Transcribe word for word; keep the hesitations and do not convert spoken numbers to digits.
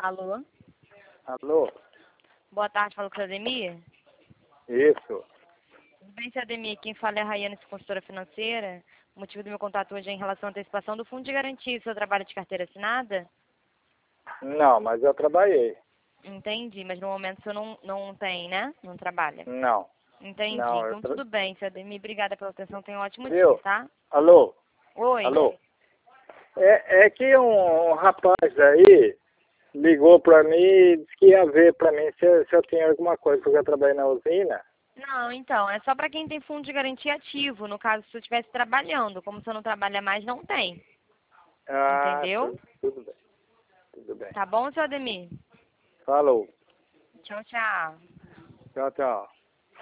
Alô? Alô? Boa tarde, falo com o seu Ademir. Isso. Tudo bem, seu Ademir? Quem fala é a Rayane, consultora financeira. O motivo do meu contato hoje é em relação à antecipação do Fundo de Garantia. O seu trabalho de carteira assinada? Não, mas eu trabalhei. Entendi, mas no momento o senhor não, não tem, né? Não trabalha. Não. Entendi. Não, eu Então tra... tudo bem, seu Ademir. Obrigada pela atenção. Tenha um ótimo dia, Viu? tá? Alô? Oi. Alô? É, é que um, um rapaz aí ligou pra mim e disse que ia ver pra mim se, se eu tinha alguma coisa, porque eu trabalhei na usina. Não, então, é só para quem tem fundo de garantia ativo. No caso, se você estivesse trabalhando. Como você não trabalha mais, não tem. Ah, Entendeu? tudo, tudo bem. Tudo bem. Tá bom, seu Ademir? Falou. Tchau, tchau. Tchau, tchau.